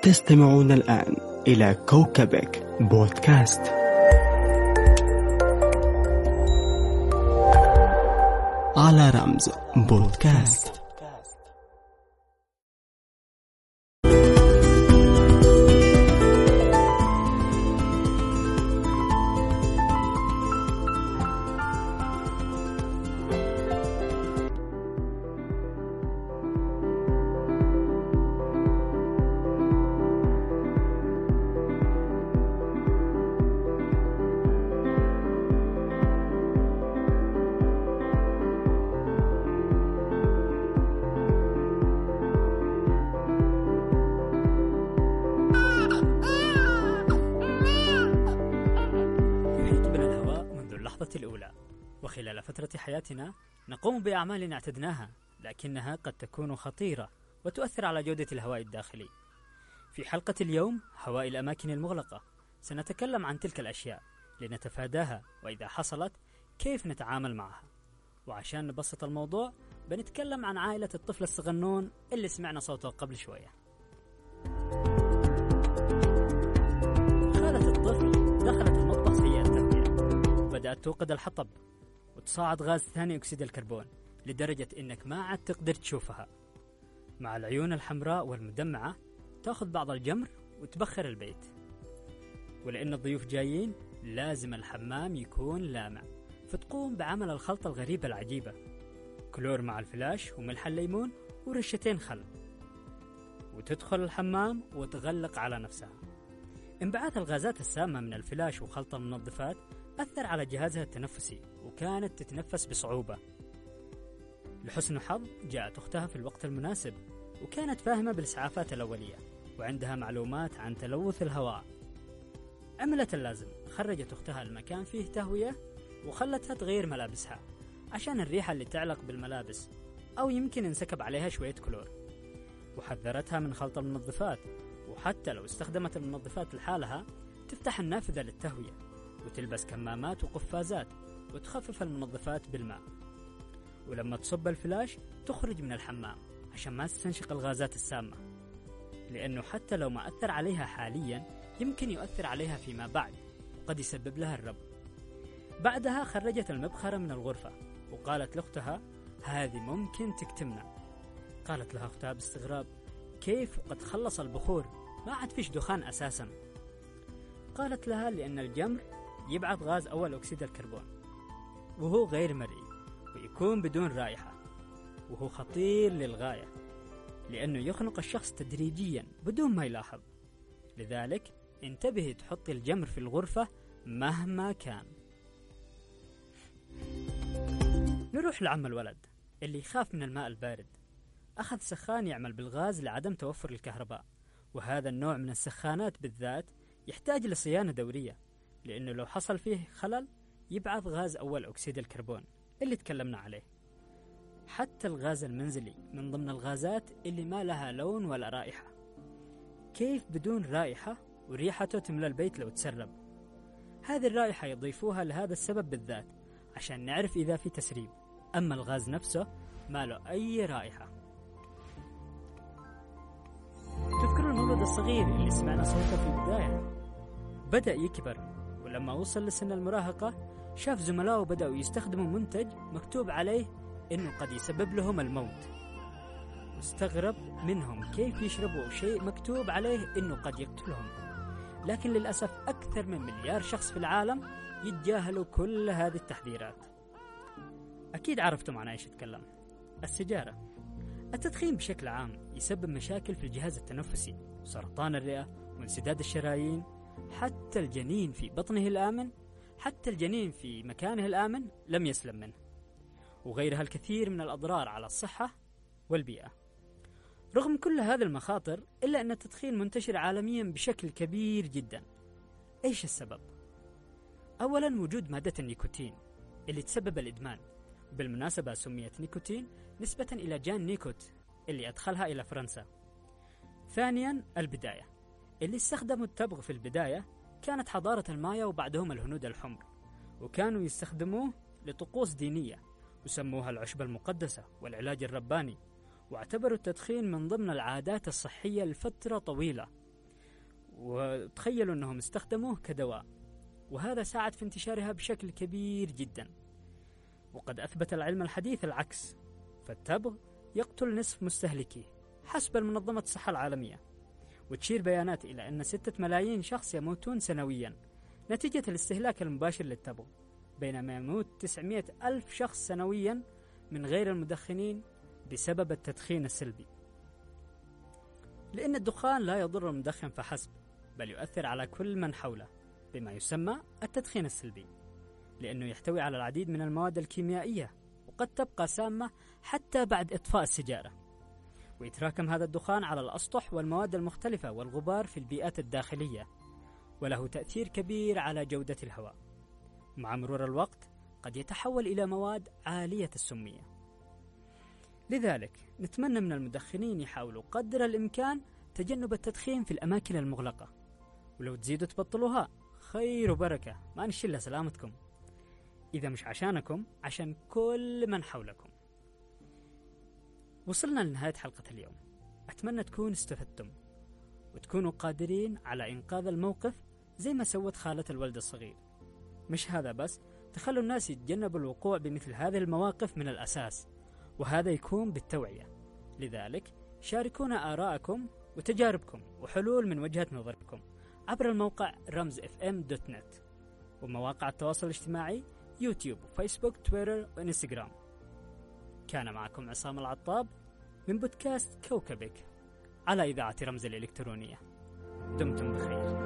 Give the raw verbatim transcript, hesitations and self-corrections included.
تستمعون الآن إلى كوكبك بودكاست. على رمز بودكاست. الأولى، وخلال فترة حياتنا نقوم بأعمال اعتدناها، لكنها قد تكون خطيرة وتؤثر على جودة الهواء الداخلي. في حلقة اليوم هواء الأماكن المغلقة سنتكلم عن تلك الأشياء لنتفاداها، وإذا حصلت كيف نتعامل معها. وعشان نبسط الموضوع بنتكلم عن عائلة الطفل الصغنون اللي سمعنا صوته قبل شوية. خالة الطفل دخلت المطبخ سيئة التهوية، بدأت توقد الحطب وتصاعد غاز ثاني أكسيد الكربون لدرجة إنك ما عاد تقدر تشوفها. مع العيون الحمراء والمدمعة تأخذ بعض الجمر وتبخر البيت، ولأن الضيوف جايين لازم الحمام يكون لامع، فتقوم بعمل الخلطة الغريبة العجيبة: كلور مع الفلاش وملح الليمون ورشتين خل، وتدخل الحمام وتغلق على نفسها. انبعاث الغازات السامة من الفلاش وخلطة المنظفات أثر على جهازها التنفسي، وكانت تتنفس بصعوبة. لحسن الحظ جاءت أختها في الوقت المناسب، وكانت فاهمة بالإسعافات الأولية وعندها معلومات عن تلوث الهواء. عملت اللازم، خرجت أختها المكان فيه تهوية وخلتها تغير ملابسها عشان الريحة اللي تعلق بالملابس، أو يمكن انسكب عليها شوية كلور. وحذرتها من خلط المنظفات، وحتى لو استخدمت المنظفات لحالها تفتح النافذة للتهوية وتلبس كمامات وقفازات وتخفف المنظفات بالماء. ولما تصب الفلاش تخرج من الحمام عشان ما تستنشق الغازات السامة، لأنه حتى لو ما أثر عليها حاليا يمكن يؤثر عليها فيما بعد وقد يسبب لها الرب. بعدها خرجت المبخرة من الغرفة وقالت لأختها: هذه ممكن تكتمنا. قالت لها أختها باستغراب: كيف وقد خلص البخور؟ ما عاد فيش دخان أساسا. قالت لها: لأن الجمر يبعث غاز أول أكسيد الكربون، وهو غير مرئي ويكون بدون رائحة، وهو خطير للغاية لأنه يخنق الشخص تدريجيا بدون ما يلاحظ. لذلك انتبهي تحطي الجمر في الغرفة مهما كان. نروح لعم الولد اللي يخاف من الماء البارد. أخذ سخان يعمل بالغاز لعدم توفر الكهرباء، وهذا النوع من السخانات بالذات يحتاج لصيانة دورية، لأنه لو حصل فيه خلل يبعث غاز أول أكسيد الكربون اللي تكلمنا عليه. حتى الغاز المنزلي من ضمن الغازات اللي ما لها لون ولا رائحة. كيف بدون رائحة وريحته تملى البيت لو تسرب؟ هذه الرائحة يضيفوها لهذا السبب بالذات عشان نعرف إذا في تسريب، أما الغاز نفسه ما له أي رائحة. تذكروا المولود الصغير اللي سمعنا صوته في البداية؟ بدأ يكبر، ولما وصل لسن المراهقة شاف زملائه بدأوا يستخدموا منتج مكتوب عليه إنه قد يسبب لهم الموت، واستغرب منهم كيف يشربوا شيء مكتوب عليه إنه قد يقتلهم. لكن للأسف أكثر من مليار شخص في العالم يتجاهلوا كل هذه التحذيرات. أكيد عرفتم عن إيش أتكلم. السيجارة. التدخين بشكل عام يسبب مشاكل في الجهاز التنفسي، سرطان الرئة وانسداد الشرايين. حتى الجنين في بطنه الآمن حتى الجنين في مكانه الآمن لم يسلم منه، وغيرها الكثير من الأضرار على الصحة والبيئة. رغم كل هذه المخاطر إلا أن التدخين منتشر عالميا بشكل كبير جدا. إيش السبب؟ أولا وجود مادة النيكوتين اللي تسبب الإدمان، بالمناسبة سميت نيكوتين نسبة إلى جان نيكوت اللي أدخلها إلى فرنسا. ثانيا البداية، اللي استخدموا التبغ في البداية كانت حضارة المايا وبعدهم الهنود الحمر، وكانوا يستخدموه لطقوس دينية وسموها العشبة المقدسة والعلاج الرباني، واعتبروا التدخين من ضمن العادات الصحية لفترة طويلة وتخيلوا أنهم استخدموه كدواء، وهذا ساعد في انتشارها بشكل كبير جدا. وقد أثبت العلم الحديث العكس، فالتبغ يقتل نصف مستهلكيه حسب المنظمة الصحة العالمية، وتشير بيانات إلى أن ستة ملايين شخص يموتون سنويا نتيجة الاستهلاك المباشر للتبغ، بينما يموت تسعمائة ألف شخص سنويا من غير المدخنين بسبب التدخين السلبي. لأن الدخان لا يضر المدخن فحسب، بل يؤثر على كل من حوله بما يسمى التدخين السلبي، لأنه يحتوي على العديد من المواد الكيميائية وقد تبقى سامة حتى بعد إطفاء السيجارة. ويتراكم هذا الدخان على الأسطح والمواد المختلفة والغبار في البيئات الداخلية، وله تأثير كبير على جودة الهواء. مع مرور الوقت قد يتحول إلى مواد عالية السمية. لذلك نتمنى من المدخنين يحاولوا قدر الإمكان تجنب التدخين في الأماكن المغلقة، ولو تزيدوا تبطلوها خير وبركة، ما نشيل سلامتكم، إذا مش عشانكم عشان كل من حولكم. وصلنا لنهاية حلقة اليوم، أتمنى تكونوا استفدتم وتكونوا قادرين على إنقاذ الموقف زي ما سوت خالة الولد الصغير. مش هذا بس، تخلوا الناس يتجنبوا الوقوع بمثل هذه المواقف من الأساس، وهذا يكون بالتوعية. لذلك شاركونا آراءكم وتجاربكم وحلول من وجهة نظركم عبر الموقع رمز اف ام دوت نت، ومواقع التواصل الاجتماعي يوتيوب وفيسبوك تويتر وإنستغرام. كان معكم عصام العطاب من بودكاست كوكبك على إذاعة رمز الإلكترونية. دمتم بخير.